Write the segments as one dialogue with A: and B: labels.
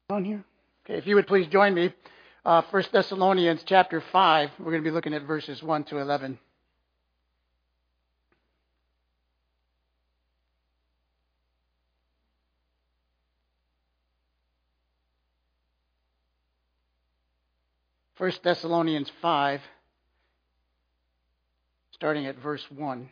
A: On here? Okay, if you would please join me. 1 Thessalonians chapter 5. We're going to be looking at verses 1 to 11. First Thessalonians 5, starting at verse 1.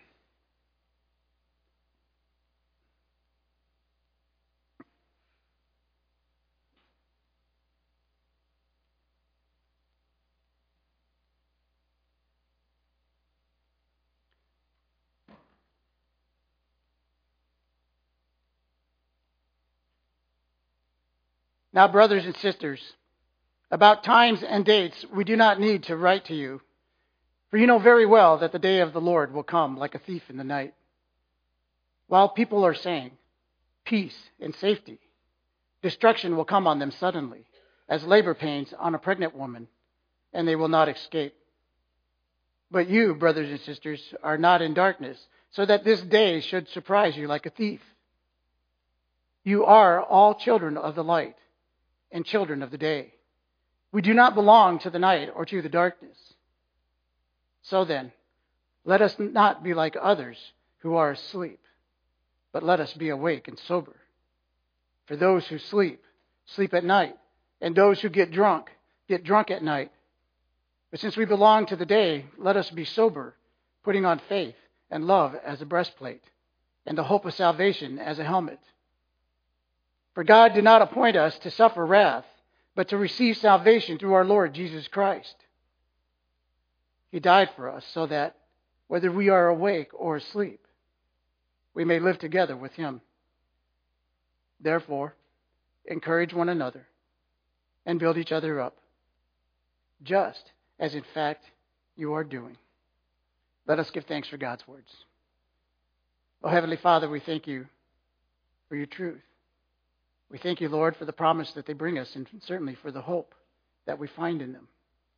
A: Now, brothers and sisters, about times and dates we do not need to write to you, for you know very well that the day of the Lord will come like a thief in the night. While people are saying, peace and safety, destruction will come on them suddenly, as labor pains on a pregnant woman, and they will not escape. But you, brothers and sisters, are not in darkness, so that this day should surprise you like a thief. You are all children of the light and children of the day. We do not belong to the night or to the darkness. So then, let us not be like others who are asleep, but let us be awake and sober. For those who sleep, sleep at night, and those who get drunk at night. But since we belong to the day, let us be sober, putting on faith and love as a breastplate, and the hope of salvation as a helmet. For God did not appoint us to suffer wrath, but to receive salvation through our Lord Jesus Christ. He died for us so that, whether we are awake or asleep, we may live together with Him. Therefore, encourage one another and build each other up, just as in fact you are doing. Let us give thanks for God's words. Oh, Heavenly Father, we thank you for your truth. We thank you, Lord, for the promise that they bring us, and certainly for the hope that we find in them.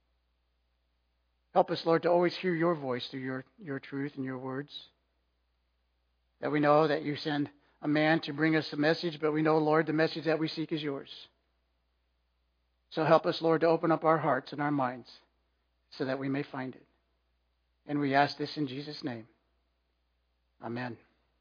A: Help us, Lord, to always hear your voice through your truth and your words. That we know that you send a man to bring us a message, but we know, Lord, the message that we seek is yours. So help us, Lord, to open up our hearts and our minds so that we may find it. And we ask this in Jesus' name. Amen.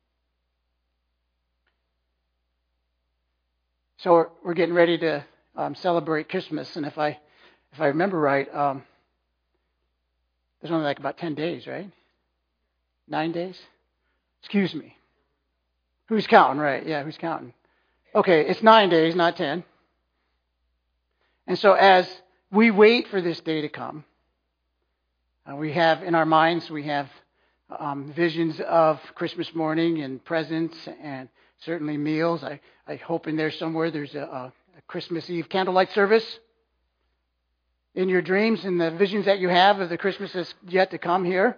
A: So we're getting ready to celebrate Christmas, and if I remember right, there's only like about 10 days, right? 9 days? Excuse me. Who's counting, right? Yeah, who's counting? Okay, it's 9 days, not 10. And so as we wait for this day to come, we have in our minds, we have visions of Christmas morning and presents and certainly meals. I hope in there somewhere there's a Christmas Eve candlelight service in your dreams and the visions that you have of the Christmas that's yet to come here.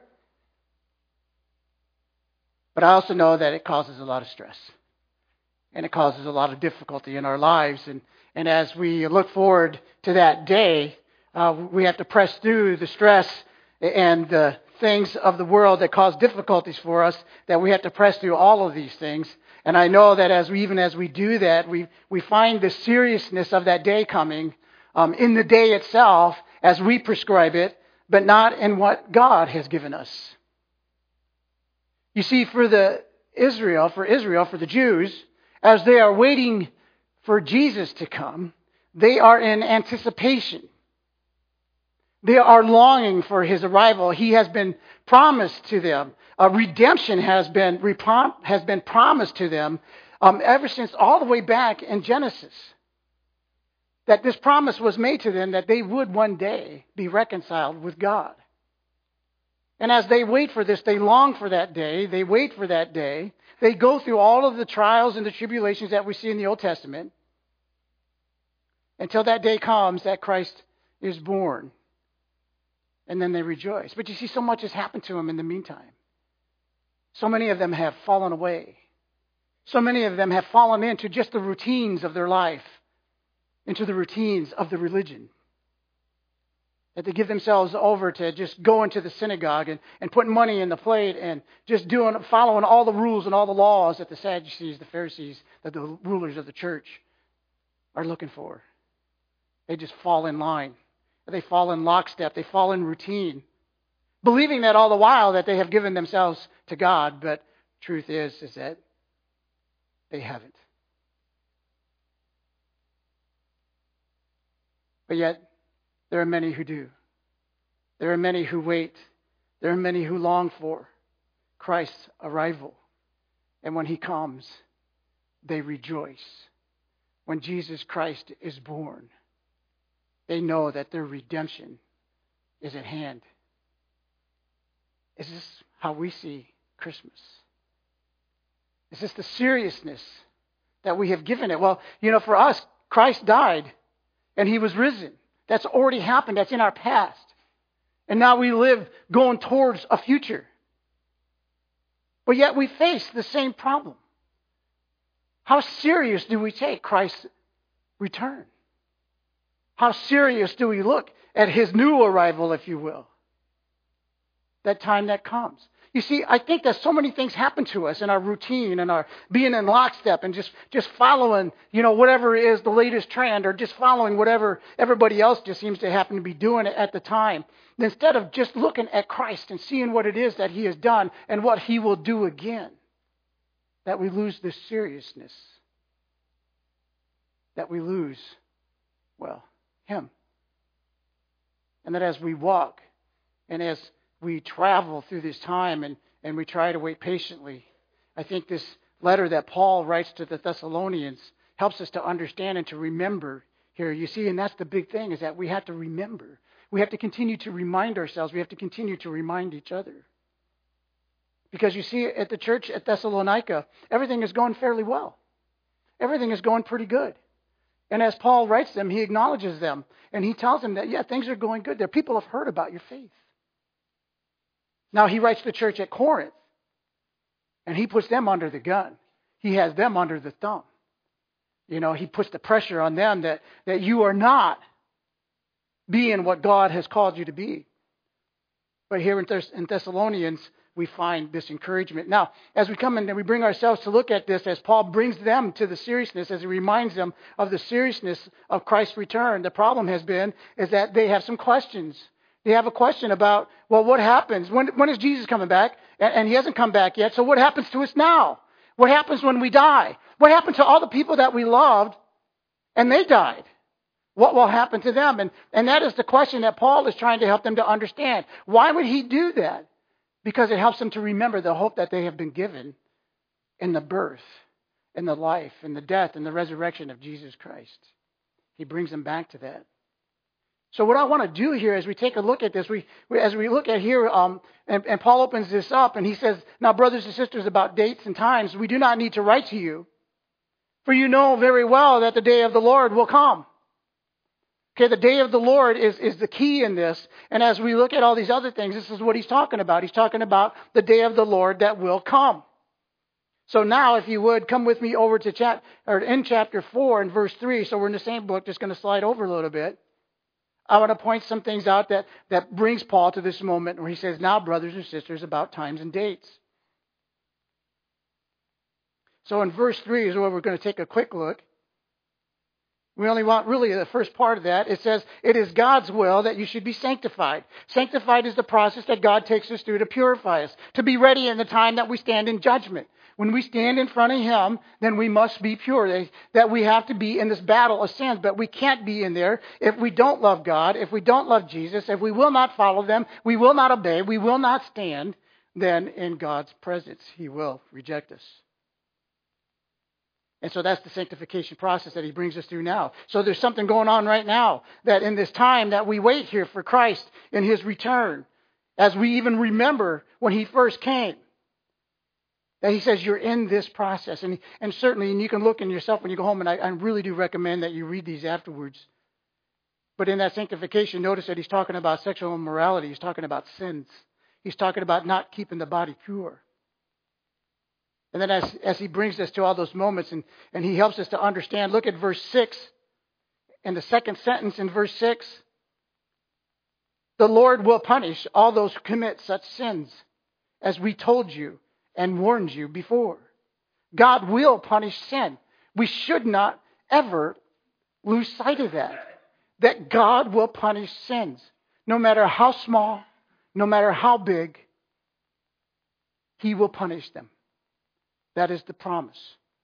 A: But I also know that it causes a lot of stress. And it causes a lot of difficulty in our lives. And as we look forward to that day, we have to press through the stress and the things of the world that cause difficulties for us, that we have to press through all of these things. And I know that as we do that, we find the seriousness of that day coming in the day itself as we prescribe it, but not in what God has given us. You see, for Israel, for the Jews, as they are waiting for Jesus to come, they are in anticipation. They are longing for His arrival. He has been promised to them. Redemption has been promised to them ever since all the way back in Genesis. That this promise was made to them that they would one day be reconciled with God. And as they wait for this, they long for that day. They wait for that day. They go through all of the trials and the tribulations that we see in the Old Testament until that day comes that Christ is born. And then they rejoice. But you see, so much has happened to them in the meantime. So many of them have fallen away. So many of them have fallen into just the routines of their life, into the routines of the religion. That they give themselves over to just going to the synagogue and putting money in the plate and just following all the rules and all the laws that the Sadducees, the Pharisees, that the rulers of the church are looking for. They just fall in line. They fall in lockstep. They fall in routine, believing that all the while that they have given themselves to God, but truth is that they haven't. But yet, there are many who do. There are many who wait. There are many who long for Christ's arrival. And when He comes, they rejoice. When Jesus Christ is born, they know that their redemption is at hand. Is this how we see Christmas? Is this the seriousness that we have given it? Well, for us, Christ died and He was risen. That's already happened. That's in our past. And now we live going towards a future. But yet we face the same problem. How serious do we take Christ's return? How serious do we look at His new arrival, if you will? That time that comes. You see, I think that so many things happen to us in our routine and our being in lockstep and just following, whatever is the latest trend, or just following whatever everybody else just seems to happen to be doing at the time. And instead of just looking at Christ and seeing what it is that He has done and what He will do again, that we lose this seriousness. That we lose, Him. And that as we walk and as we travel through this time and we try to wait patiently, I think this letter that Paul writes to the Thessalonians helps us to understand and to remember here. You see, and that's the big thing, is that we have to remember. We have to continue to remind ourselves. We have to continue to remind each other. Because you see, at the church at Thessalonica, everything is going fairly well. Everything is going pretty good. And as Paul writes them, he acknowledges them. And he tells them that, things are going good. There, people have heard about your faith. Now he writes the church at Corinth. And he puts them under the gun. He has them under the thumb. He puts the pressure on them that you are not being what God has called you to be. But here in Thessalonians, we find this encouragement. Now, as we come in and we bring ourselves to look at this, as Paul brings them to the seriousness, as he reminds them of the seriousness of Christ's return, the problem is that they have some questions. They have a question about, what happens? When is Jesus coming back? And He hasn't come back yet. So what happens to us now? What happens when we die? What happened to all the people that we loved and they died? What will happen to them? And that is the question that Paul is trying to help them to understand. Why would he do that? Because it helps them to remember the hope that they have been given in the birth, in the life, in the death, and the resurrection of Jesus Christ. He brings them back to that. So what I want to do here as we take a look at this, as we look at here, and Paul opens this up and he says, now brothers and sisters, about dates and times, we do not need to write to you, for you know very well that the day of the Lord will come. Okay, the day of the Lord is the key in this. And as we look at all these other things, this is what he's talking about. He's talking about the day of the Lord that will come. So now, if you would, come with me over to in chapter 4 and verse 3. So we're in the same book, just going to slide over a little bit. I want to point some things out that brings Paul to this moment where he says, now, brothers and sisters, about times and dates. So in verse 3 is where we're going to take a quick look. We only want really the first part of that. It says, it is God's will that you should be sanctified. Sanctified is the process that God takes us through to purify us, to be ready in the time that we stand in judgment. When we stand in front of Him, then we must be pure. That we have to be in this battle of sins, but we can't be in there if we don't love God, if we don't love Jesus, if we will not follow them, we will not obey, we will not stand, then in God's presence He will reject us. And so that's the sanctification process that He brings us through now. So there's something going on right now, that in this time that we wait here for Christ in His return, as we even remember when He first came, that He says you're in this process. And certainly, and you can look in yourself when you go home, and I really do recommend that you read these afterwards. But in that sanctification, notice that He's talking about sexual immorality. He's talking about sins. He's talking about not keeping the body pure. And then as He brings us to all those moments and He helps us to understand, look at verse 6. In the second sentence in verse 6, the Lord will punish all those who commit such sins, as we told you and warned you before. God will punish sin. We should not ever lose sight of that God will punish sins, no matter how small, no matter how big, He will punish them. That is the promise.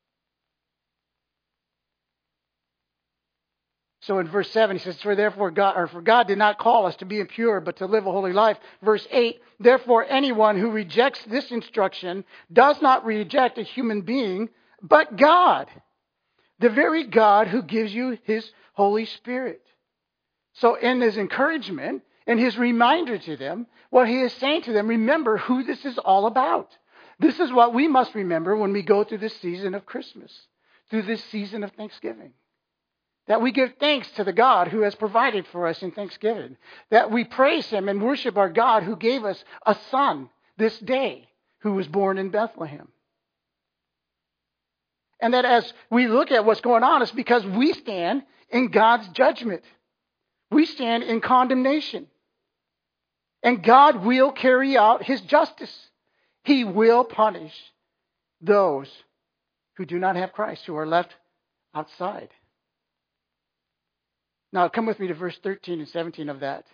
A: So in verse 7, he says, for God did not call us to be impure, but to live a holy life. Verse 8, therefore anyone who rejects this instruction does not reject a human being, but God, the very God who gives you His Holy Spirit. So in his encouragement and his reminder to them, what he is saying to them, remember who this is all about. This is what we must remember when we go through this season of Christmas, through this season of Thanksgiving. That we give thanks to the God who has provided for us in Thanksgiving. That we praise Him and worship our God who gave us a son this day who was born in Bethlehem. And that as we look at what's going on, it's because we stand in God's judgment. We stand in condemnation. And God will carry out His justice. He will punish those who do not have Christ, who are left outside. Now, come with me to verse 13 and 17 of that.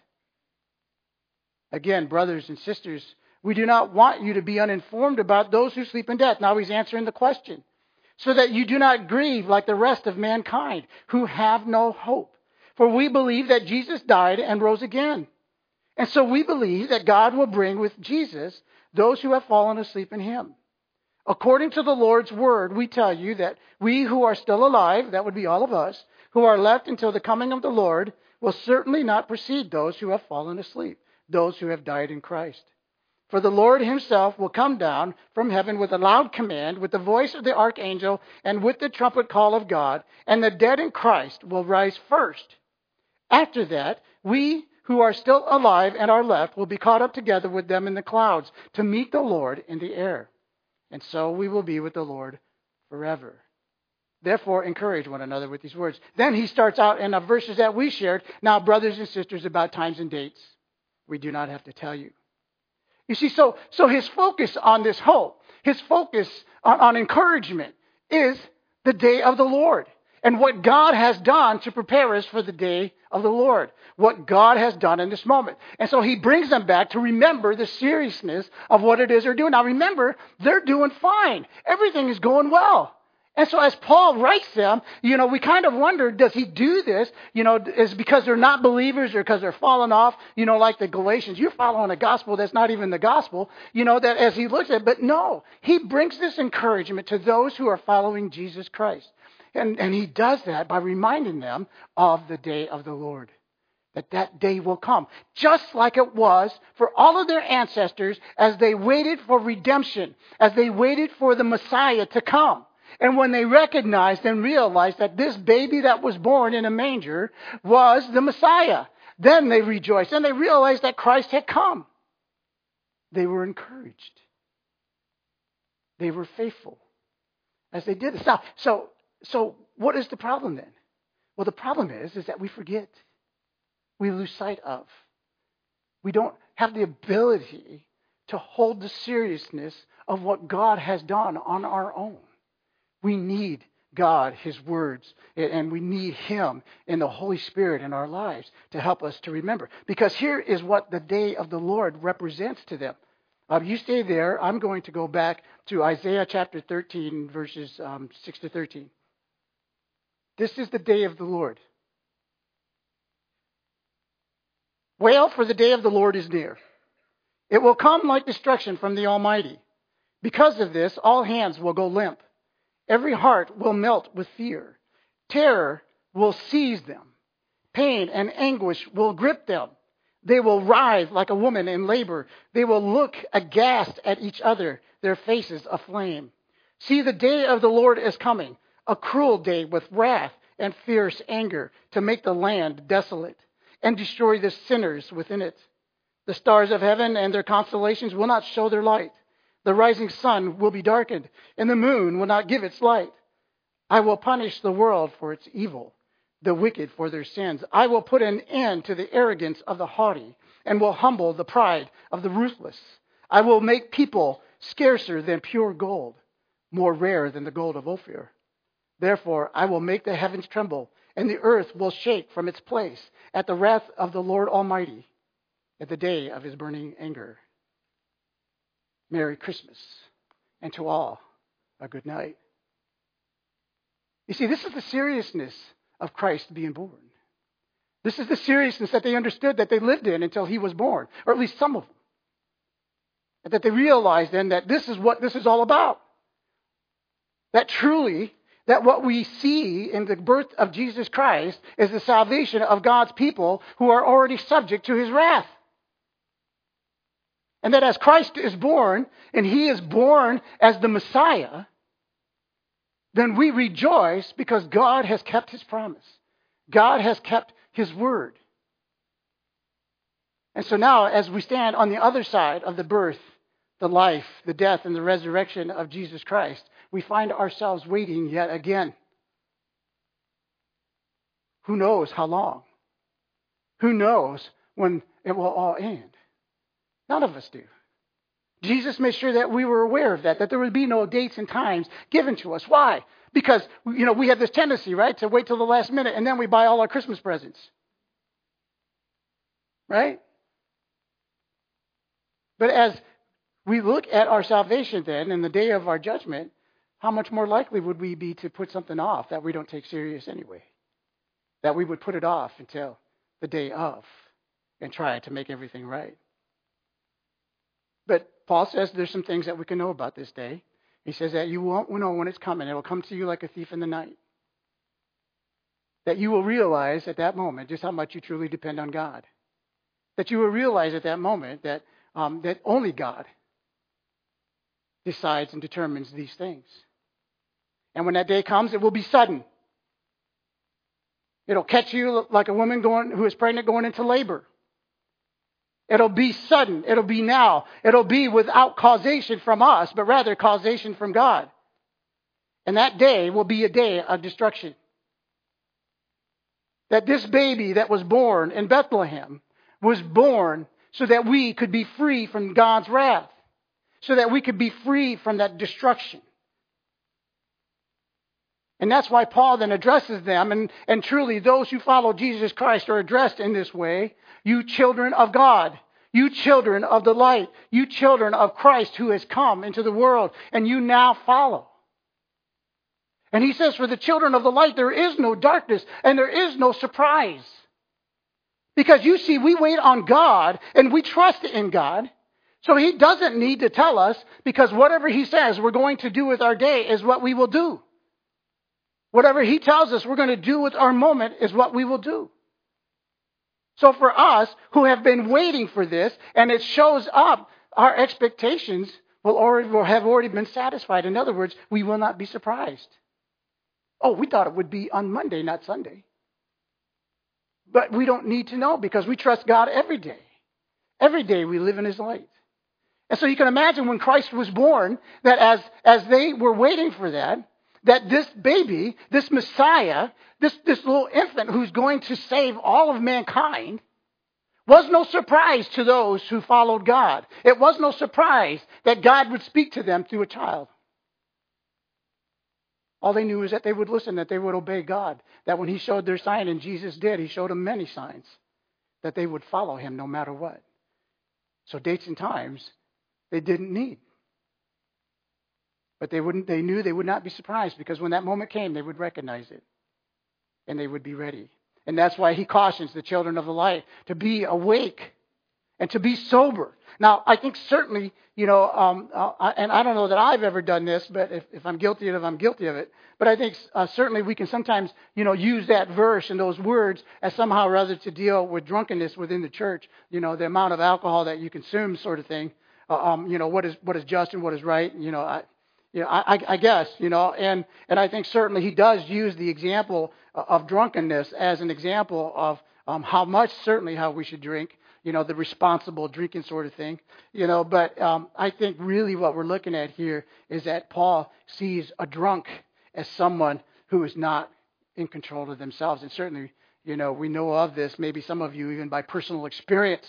A: Again, brothers and sisters, we do not want you to be uninformed about those who sleep in death. Now he's answering the question. So that you do not grieve like the rest of mankind, who have no hope. For we believe that Jesus died and rose again. And so we believe that God will bring with Jesus those who have fallen asleep in Him. According to the Lord's word, we tell you that we who are still alive, that would be all of us, who are left until the coming of the Lord, will certainly not precede those who have fallen asleep, those who have died in Christ. For the Lord Himself will come down from heaven with a loud command, with the voice of the archangel, and with the trumpet call of God, and the dead in Christ will rise first. After that, we who are still alive and are left will be caught up together with them in the clouds to meet the Lord in the air. And so we will be with the Lord forever. Therefore, encourage one another with these words. Then he starts out in the verses that we shared. Now, brothers and sisters, about times and dates, we do not have to tell you. You see, so his focus on this hope, his focus on encouragement is the day of the Lord. And what God has done to prepare us for the day of the Lord. What God has done in this moment. And so he brings them back to remember the seriousness of what it is they're doing. Now remember, they're doing fine. Everything is going well. And so as Paul writes them, we kind of wonder, does he do this, is because they're not believers or because they're falling off, like the Galatians. You're following a gospel that's not even the gospel, that as he looks at it. But no, he brings this encouragement to those who are following Jesus Christ. And he does that by reminding them of the day of the Lord. That day will come. Just like it was for all of their ancestors as they waited for redemption, as they waited for the Messiah to come. And when they recognized and realized that this baby that was born in a manger was the Messiah, then they rejoiced and they realized that Christ had come. They were encouraged. They were faithful as they did this. Now, so what is the problem then? Well, the problem is that we forget. We lose sight of. We don't have the ability to hold the seriousness of what God has done on our own. We need God, His words, and we need Him and the Holy Spirit in our lives to help us to remember. Because here is what the day of the Lord represents to them. You stay there. I'm going to go back to Isaiah chapter 13, verses 6 to 13. This is the day of the Lord. Wail, for the day of the Lord is near. It will come like destruction from the Almighty. Because of this, all hands will go limp. Every heart will melt with fear. Terror will seize them. Pain and anguish will grip them. They will writhe like a woman in labor. They will look aghast at each other, their faces aflame. See, the day of the Lord is coming, a cruel day with wrath and fierce anger to make the land desolate and destroy the sinners within it. The stars of heaven and their constellations will not show their light. The rising sun will be darkened, and the moon will not give its light. I will punish the world for its evil, the wicked for their sins. I will put an end to the arrogance of the haughty, and will humble the pride of the ruthless. I will make people scarcer than pure gold, more rare than the gold of Ophir. Therefore, I will make the heavens tremble, and the earth will shake from its place at the wrath of the Lord Almighty, at the day of his burning anger. Merry Christmas, and to all, a good night. You see, this is the seriousness of Christ being born. This is the seriousness that they understood that they lived in until he was born, or at least some of them. And that they realized then that this is what this is all about. That truly, that what we see in the birth of Jesus Christ is the salvation of God's people who are already subject to his wrath. And that as Christ is born, and he is born as the Messiah, then we rejoice because God has kept his promise. God has kept his word. And so now, as we stand on the other side of the birth, the life, the death, and the resurrection of Jesus Christ, we find ourselves waiting yet again. Who knows how long? Who knows when it will all end? None of us do. Jesus made sure that we were aware of that there would be no dates and times given to us. Why? Because, we have this tendency, right, to wait till the last minute and then we buy all our Christmas presents. Right? But as we look at our salvation then and the day of our judgment, how much more likely would we be to put something off that we don't take serious anyway? That we would put it off until the day of and try to make everything right. But Paul says there's some things that we can know about this day. He says that you won't know when it's coming. It will come to you like a thief in the night. That you will realize at that moment just how much you truly depend on God. That you will realize at that moment that that only God decides and determines these things. And when that day comes, it will be sudden. It'll catch you like a woman who is pregnant going into labor. It'll be sudden. It'll be now. It'll be without causation from us, but rather causation from God. And that day will be a day of destruction. That this baby that was born in Bethlehem was born so that we could be free from God's wrath. So that we could be free from that destruction. And that's why Paul then addresses them. And truly, those who follow Jesus Christ are addressed in this way. You children of God. You children of the light. You children of Christ who has come into the world. And you now follow. And he says, for the children of the light, there is no darkness and there is no surprise. Because you see, we wait on God and we trust in God. So he doesn't need to tell us, because whatever he says we're going to do with our day is what we will do. Whatever he tells us we're going to do with our moment is what we will do. So for us who have been waiting for this, and it shows up, our expectations will have already been satisfied. In other words, we will not be surprised. Oh, we thought it would be on Monday, not Sunday. But we don't need to know, because we trust God every day. Every day we live in his light. And so you can imagine when Christ was born, that as they were waiting for that this baby, this Messiah, this little infant who's going to save all of mankind, was no surprise to those who followed God. It was no surprise that God would speak to them through a child. All they knew is that they would listen, that they would obey God. That when he showed their sign, and Jesus did, he showed them many signs, that they would follow him no matter what. So dates and times they didn't need. But they knew they would not be surprised, because when that moment came, they would recognize it. And they would be ready. And that's why he cautions the children of the light to be awake and to be sober. Now, I think certainly, and I don't know that I've ever done this, but if I'm guilty of it, I'm guilty of it. But I think certainly we can sometimes, use that verse and those words as somehow or other to deal with drunkenness within the church. The amount of alcohol that you consume, sort of thing. What is just and what is right. I guess, and I think certainly he does use the example of drunkenness as an example of how we should drink, the responsible drinking sort of thing, but I think really what we're looking at here is that Paul sees a drunk as someone who is not in control of themselves. And certainly, we know of this, maybe some of you even by personal experience,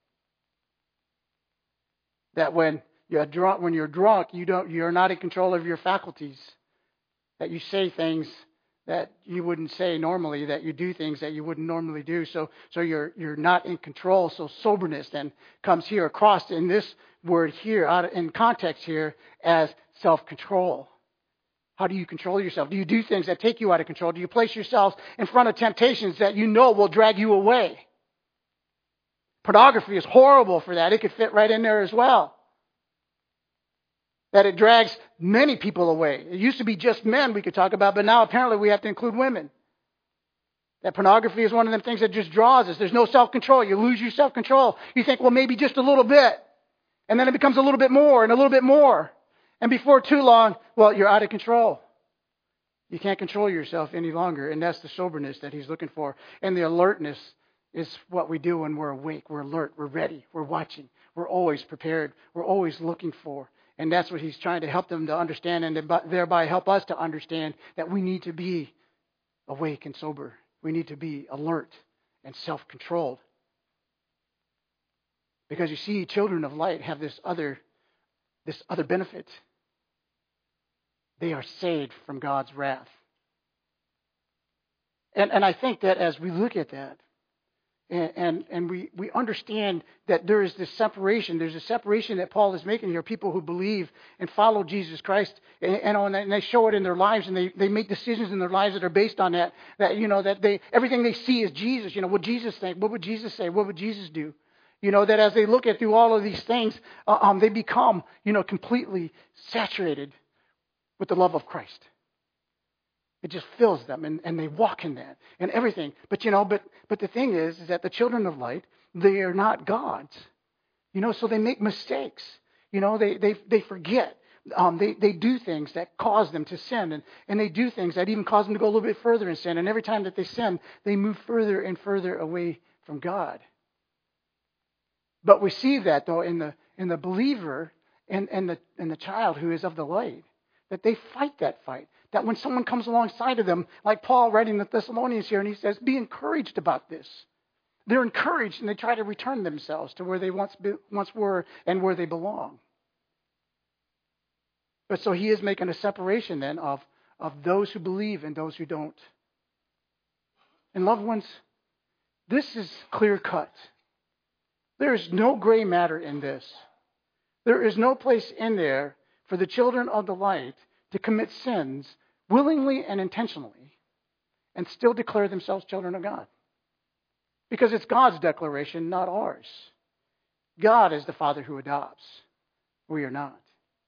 A: that when you're drunk, you're not in control of your faculties. That you say things that you wouldn't say normally, that you do things that you wouldn't normally do. So you're not in control. So soberness then comes here across in this word here, in context here, as self-control. How do you control yourself? Do you do things that take you out of control? Do you place yourself in front of temptations that you know will drag you away? Pornography is horrible for that. It could fit right in there as well. That it drags many people away. It used to be just men we could talk about, but now apparently we have to include women. That pornography is one of them things that just draws us. There's no self-control. You lose your self-control. You think, well, maybe just a little bit. And then it becomes a little bit more and a little bit more. And before too long, well, you're out of control. You can't control yourself any longer. And that's the soberness that he's looking for. And the alertness is what we do when we're awake. We're alert. We're ready. We're watching. We're always prepared. We're always looking for. And that's what he's trying to help them to understand, and thereby help us to understand that we need to be awake and sober. We need to be alert and self-controlled. Because you see, children of light have this other benefit. They are saved from God's wrath. And I think that as we look at that, and we understand that there is this separation. There's a separation that Paul is making here. People who believe and follow Jesus Christ, and they show it in their lives, and they make decisions in their lives that are based on that. That everything they see is Jesus. What would Jesus think? What would Jesus say? What would Jesus do? That as they look at through all of these things, they become completely saturated with the love of Christ. It just fills them, and they walk in that and everything. But the thing is that the children of light, they are not gods. So they make mistakes. They forget. They do things that cause them to sin, and they do things that even cause them to go a little bit further in sin. And every time that they sin, they move further and further away from God. But we see that though in the believer and the child who is of the light, that they fight that fight. That when someone comes alongside of them, like Paul writing the Thessalonians here, and he says, be encouraged about this. They're encouraged, and they try to return themselves to where they once were and where they belong. But so he is making a separation then of those who believe and those who don't. And loved ones, this is clear cut. There is no gray matter in this. There is no place in there for the children of the light to commit sins willingly and intentionally and still declare themselves children of God. Because it's God's declaration, not ours. God is the Father who adopts. We are not.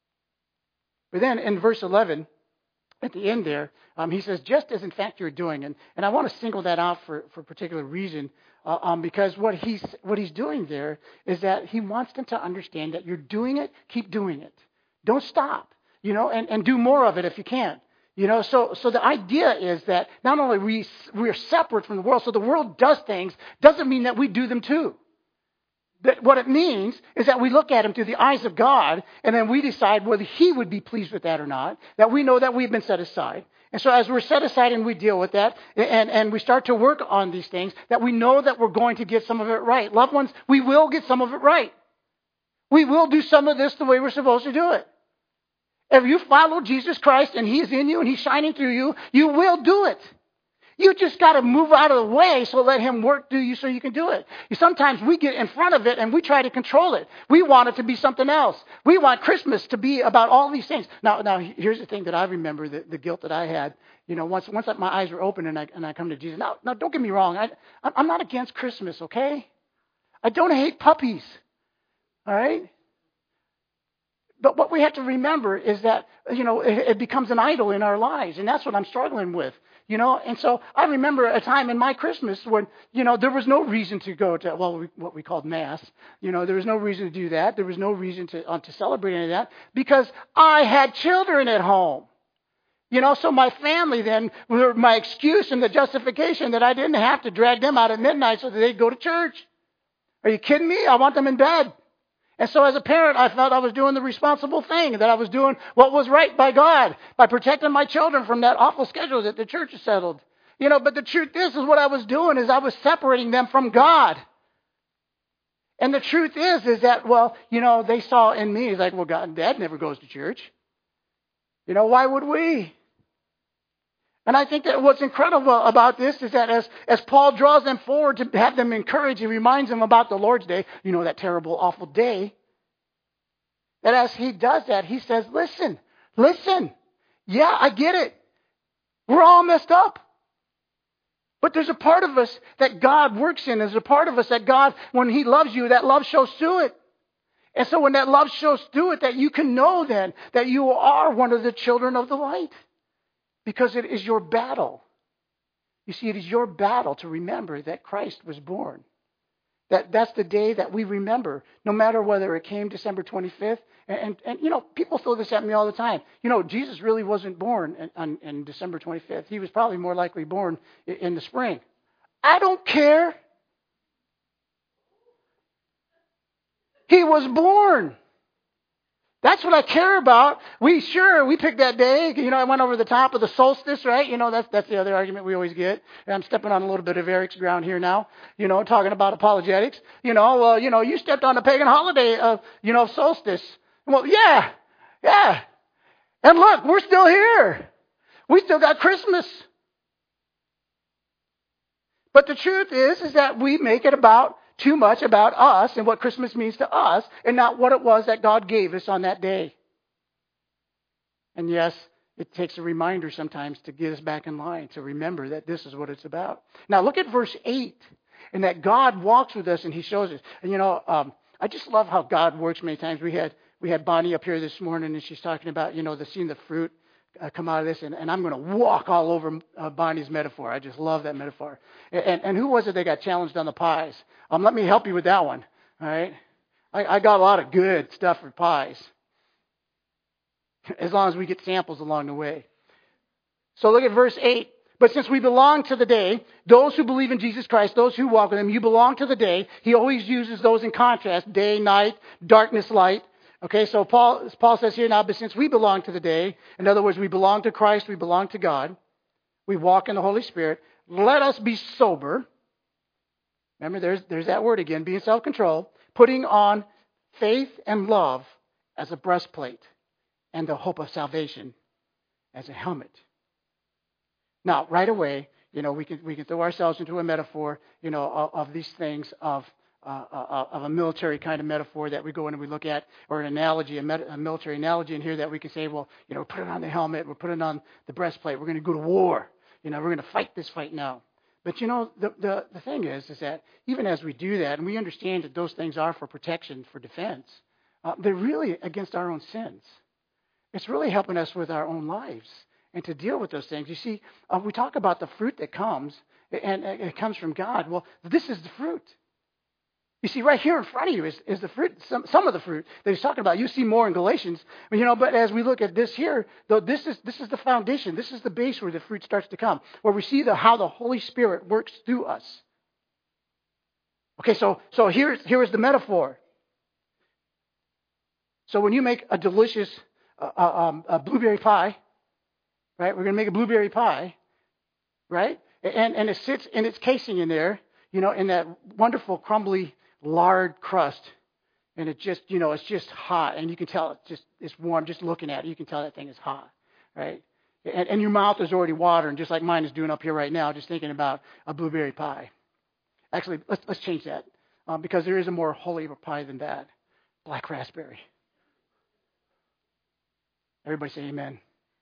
A: But then in verse 11, at the end there, he says, just as in fact you're doing. And I want to single that out for a particular reason, because what he's doing there is that he wants them to understand that you're doing it, keep doing it. Don't stop. And do more of it if you can. So the idea is that not only we are separate from the world, so the world does things, doesn't mean that we do them too. That what it means is that we look at him through the eyes of God, and then we decide whether he would be pleased with that or not, that we know that we've been set aside. And so as we're set aside and we deal with that, and we start to work on these things, that we know that we're going to get some of it right. Loved ones, we will get some of it right. We will do some of this the way we're supposed to do it. If you follow Jesus Christ and He's in you and He's shining through you, you will do it. You just got to move out of the way so let Him work through you so you can do it. Sometimes we get in front of it and we try to control it. We want it to be something else. We want Christmas to be about all these things. Now here's the thing that I remember, the guilt that I had. Once my eyes were open and I come to Jesus. Now don't get me wrong. I'm not against Christmas, okay? I don't hate puppies, all right? But what we have to remember is that, it becomes an idol in our lives. And that's what I'm struggling with, And so I remember a time in my Christmas when, there was no reason to go to, what we called Mass. There was no reason to do that. There was no reason to celebrate any of that because I had children at home. So my family then were my excuse and the justification that I didn't have to drag them out at midnight so that they'd go to church. Are you kidding me? I want them in bed. And so as a parent, I felt I was doing the responsible thing, that I was doing what was right by God, by protecting my children from that awful schedule that the church has settled. But the truth is what I was doing is I was separating them from God. And the truth is that, they saw in me, it's like, Dad never goes to church. Why would we? And I think that what's incredible about this is that as Paul draws them forward to have them encouraged, he reminds them about the Lord's Day, that terrible, awful day. That as he does that, he says, listen, yeah, I get it. We're all messed up. But there's a part of us that God works in. There's a part of us that God, when he loves you, that love shows through it. And so when that love shows through it, that you can know then that you are one of the children of the light. Because it is your battle. You see, it is your battle to remember that Christ was born. That's the day that we remember, no matter whether it came December 25th. And people throw this at me all the time. Jesus really wasn't born on December 25th. He was probably more likely born in the spring. I don't care. He was born. That's what I care about. We picked that day. I went over the top of the solstice, right? That's the other argument we always get. And I'm stepping on a little bit of Eric's ground here now, talking about apologetics. You stepped on the pagan holiday of solstice. Well, yeah. And look, we're still here. We still got Christmas. But the truth is that we make it too much about us and what Christmas means to us and not what it was that God gave us on that day. And yes, it takes a reminder sometimes to get us back in line, to remember that this is what it's about. Now look at verse 8, and that God walks with us and he shows us. And I just love how God works many times. We had Bonnie up here this morning and she's talking about, seeing the fruit come out of this, and I'm going to walk all over Bonnie's metaphor. I just love that metaphor. And who was it that got challenged on the pies? Let me help you with that one. All right, I got a lot of good stuff for pies, as long as we get samples along the way. So look at verse 8. But since we belong to the day, those who believe in Jesus Christ, those who walk with him, you belong to the day. He always uses those in contrast: day, night, darkness, light. Okay, so Paul says here now, but since we belong to the day, in other words, we belong to Christ, we belong to God, we walk in the Holy Spirit, let us be sober. Remember, there's that word again, being self-controlled, putting on faith and love as a breastplate, and the hope of salvation as a helmet. Now, right away, we can throw ourselves into a metaphor, of these things of a military kind of metaphor that we go in and we look at, or an analogy, a military analogy in here that we can say, well, put it on the helmet, we're putting on the breastplate, we're going to go to war, we're going to fight this fight now. But the thing is that even as we do that, and we understand that those things are for protection, for defense, they're really against our own sins. It's really helping us with our own lives and to deal with those things. You see, we talk about the fruit that comes, and it comes from God. Well, this is the fruit. You see, right here in front of you is the fruit, some of the fruit that he's talking about. You see more in Galatians, but as we look at this here, though, this is the foundation. This is the base where the fruit starts to come, where we see how the Holy Spirit works through us. Okay, so here's the metaphor. So when you make a delicious a blueberry pie, right? We're going to make a blueberry pie, right? And it sits in its casing in there, in that wonderful crumbly lard crust, and it just, it's just hot, and you can tell it's warm just looking at it. You can tell that thing is hot, right? And your mouth is already watering, just like mine is doing up here right now, just thinking about a blueberry pie. Actually, let's change that, because there is a more holy pie than that: black raspberry. Everybody say amen.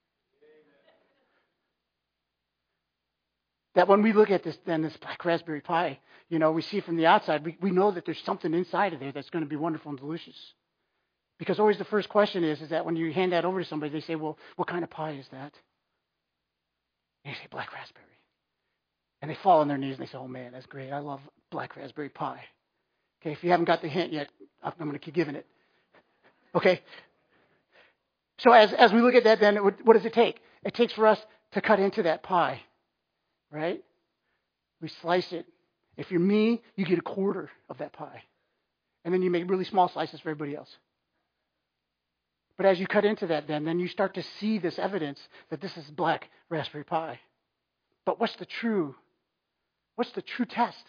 A: That when we look at this black raspberry pie, we see from the outside, we know that there's something inside of there that's going to be wonderful and delicious. Because always the first question is that when you hand that over to somebody, they say, well, what kind of pie is that? And you say, black raspberry. And they fall on their knees and they say, oh man, that's great. I love black raspberry pie. Okay, if you haven't got the hint yet, I'm going to keep giving it. Okay. So as we look at that, then what does it take? It takes for us to cut into that pie. Right? We slice it. If you're me, you get a quarter of that pie. And then you make really small slices for everybody else. But as you cut into that, then you start to see this evidence that this is black raspberry pie. But what's the true test?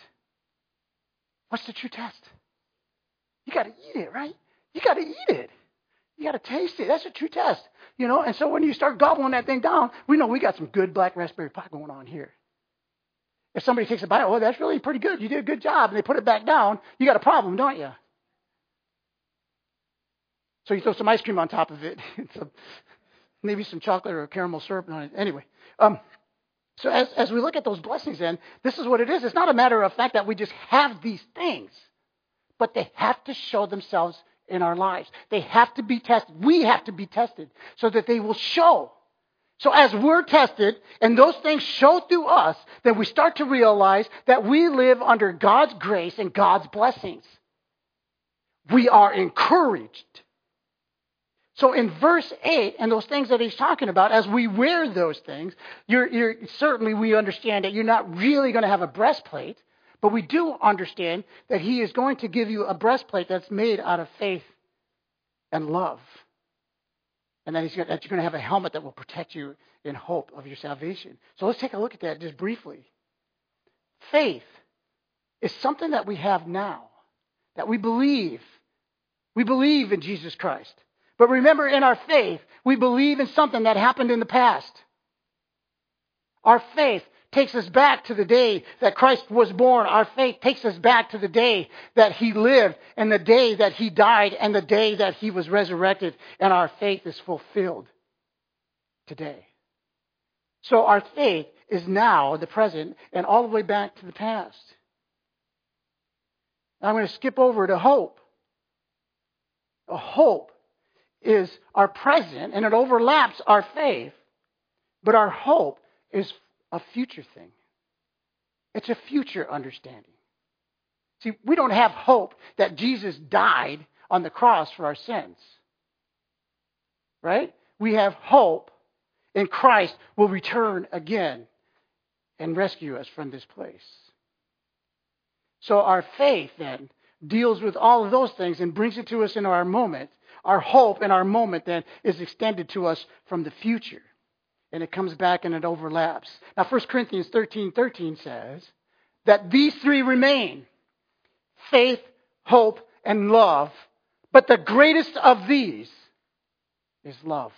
A: What's the true test? You got to eat it, right? You got to eat it. You got to taste it. That's a true test. And so when you start gobbling that thing down, we know we got some good black raspberry pie going on here. If somebody takes a bite, oh, that's really pretty good. You did a good job. And they put it back down, you got a problem, don't you? So you throw some ice cream on top of it. Maybe some chocolate or caramel syrup on it. Anyway, so as we look at those blessings then, this is what it is. It's not a matter of fact that we just have these things, but they have to show themselves in our lives. They have to be tested. We have to be tested so that they will show. So as we're tested and those things show through us, then we start to realize that we live under God's grace and God's blessings. We are encouraged. So in verse 8, and those things that he's talking about, as we wear those things, you're certainly we understand that you're not really going to have a breastplate, but we do understand that he is going to give you a breastplate that's made out of faith and love. And that you're going to have a helmet that will protect you in hope of your salvation. So let's take a look at that just briefly. Faith is something that we have now, that we believe. We believe in Jesus Christ. But remember, in our faith, we believe in something that happened in the past. Our faith takes us back to the day that Christ was born. Our faith takes us back to the day that he lived and the day that he died and the day that he was resurrected. And our faith is fulfilled today. So our faith is now the present and all the way back to the past. I'm going to skip over to hope. A hope is our present, and it overlaps our faith, but our hope is a future thing. It's a future understanding. See, we don't have hope that Jesus died on the cross for our sins. Right? We have hope in Christ will return again and rescue us from this place. So our faith then deals with all of those things and brings it to us in our moment. Our hope in our moment then is extended to us from the future. And it comes back and it overlaps. Now 1 Corinthians 13:13 says that these three remain. Faith, hope, and love. But the greatest of these is love.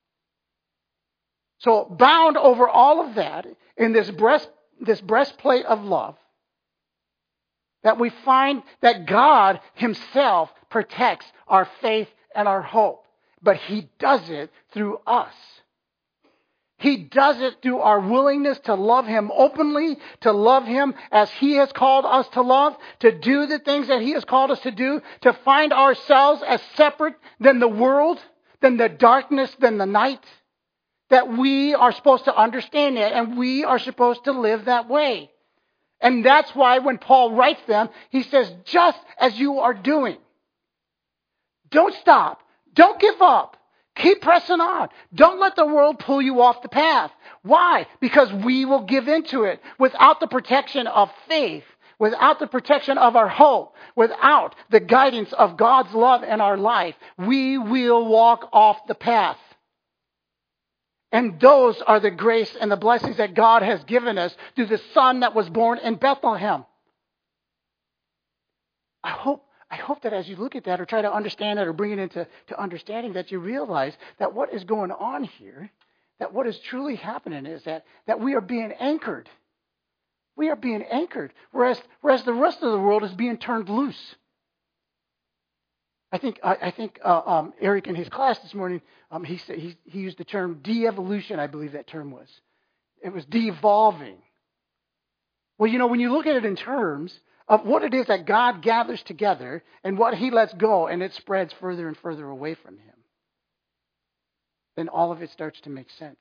A: So bound over all of that in this breastplate of love, that we find that God himself protects our faith and our hope. But he does it through us. He does it through our willingness to love him openly, to love him as he has called us to love, to do the things that he has called us to do, to find ourselves as separate than the world, than the darkness, than the night. That we are supposed to understand that and we are supposed to live that way. And that's why when Paul writes them, he says, just as you are doing. Don't stop. Don't give up. Keep pressing on. Don't let the world pull you off the path. Why? Because we will give into it. Without the protection of faith, without the protection of our hope, without the guidance of God's love in our life, we will walk off the path. And those are the grace and the blessings that God has given us through the Son that was born in Bethlehem. I hope that as you look at that or try to understand it or bring it into understanding, that you realize that what is going on here, that what is truly happening is that we are being anchored. We are being anchored, whereas the rest of the world is being turned loose. I think Eric in his class this morning, he used the term de-evolution, I believe that term was. It was de-evolving. Well, when you look at it in terms of what it is that God gathers together and what he lets go and it spreads further and further away from him, then all of it starts to make sense.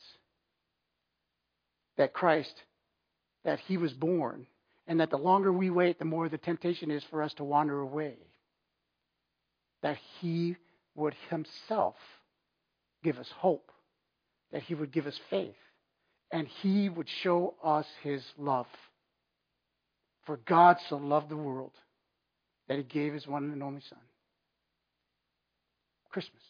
A: That Christ, that he was born, and that the longer we wait, the more the temptation is for us to wander away. That he would himself give us hope, that he would give us faith, and he would show us his love. For God so loved the world that he gave his one and only Son. Christmas.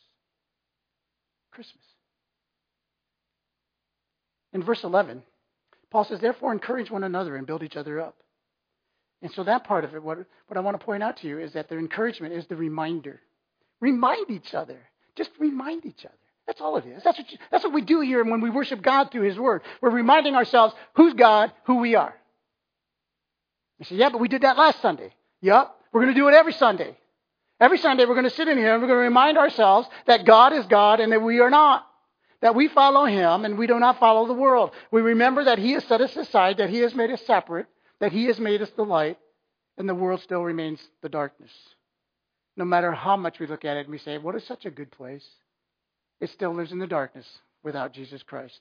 A: In verse 11, Paul says, therefore encourage one another and build each other up. And so that part of it, what I want to point out to you is that the encouragement is the reminder. Remind each other. Just remind each other. That's all it is. That's what we do here when we worship God through His Word. We're reminding ourselves who's God, who we are. You say, yeah, but we did that last Sunday. Yep, we're going to do it every Sunday. Every Sunday we're going to sit in here and we're going to remind ourselves that God is God and that we are not. That we follow Him and we do not follow the world. We remember that He has set us aside, that He has made us separate, that He has made us the light, and the world still remains the darkness. No matter how much we look at it and we say, what is such a good place? It still lives in the darkness without Jesus Christ.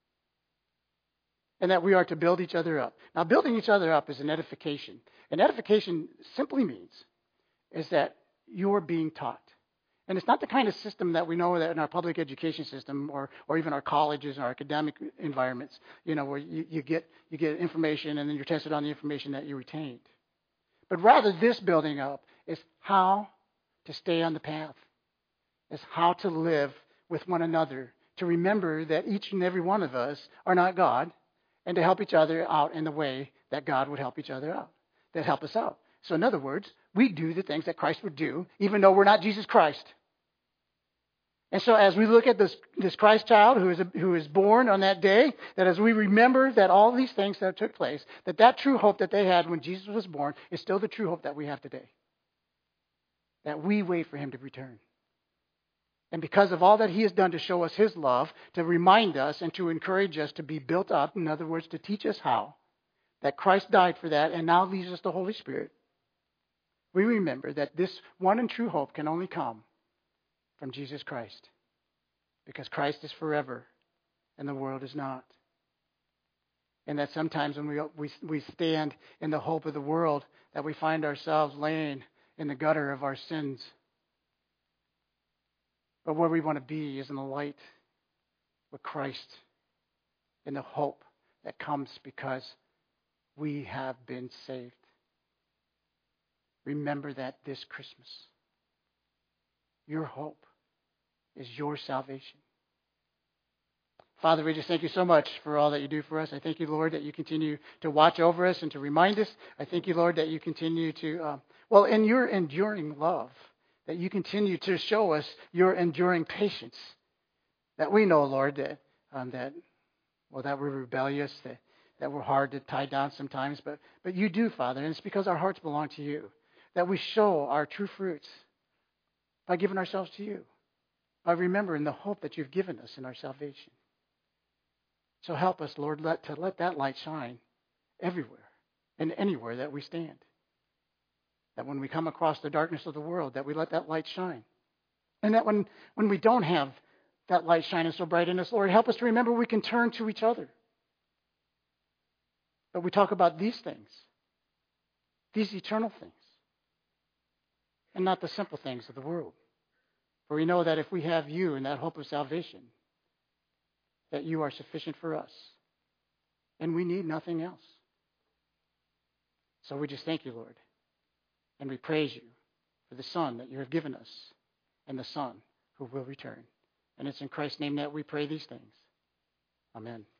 A: And that we are to build each other up. Now, building each other up is an edification. And edification simply means is that you're being taught. And it's not the kind of system that we know that in our public education system or even our colleges and our academic environments, where you get information and then you're tested on the information that you retained. But rather, this building up is how to stay on the path, is how to live with one another, to remember that each and every one of us are not God, and to help each other out in the way that God would help each other out, that help us out. So in other words, we do the things that Christ would do, even though we're not Jesus Christ. And so as we look at this Christ child who is born on that day, that as we remember that all these things that took place, that true hope that they had when Jesus was born is still the true hope that we have today. That we wait for Him to return. And because of all that He has done to show us His love, to remind us and to encourage us to be built up, in other words, to teach us how, that Christ died for that and now leaves us the Holy Spirit, we remember that this one and true hope can only come from Jesus Christ. Because Christ is forever and the world is not. And that sometimes when we stand in the hope of the world, that we find ourselves laying in the gutter of our sins. But where we want to be is in the light with Christ, in the hope that comes because we have been saved. Remember that this Christmas. Your hope is your salvation. Father, we just thank you so much for all that you do for us. I thank you, Lord, that you continue to watch over us and to remind us. I thank you, Lord, that you continue to, in your enduring love, that you continue to show us your enduring patience. That we know, Lord, that we're rebellious, that we're hard to tie down sometimes, but you do, Father, and it's because our hearts belong to you, that we show our true fruits by giving ourselves to you, by remembering the hope that you've given us in our salvation. So help us, Lord, to let that light shine everywhere and anywhere that we stand. That when we come across the darkness of the world, that we let that light shine. And that when we don't have that light shining so bright in us, Lord, help us to remember we can turn to each other. But we talk about these things, these eternal things, and not the simple things of the world. For we know that if we have you in that hope of salvation, that you are sufficient for us. And we need nothing else. So we just thank you, Lord. And we praise you for the Son that you have given us and the Son who will return. And it's in Christ's name that we pray these things. Amen.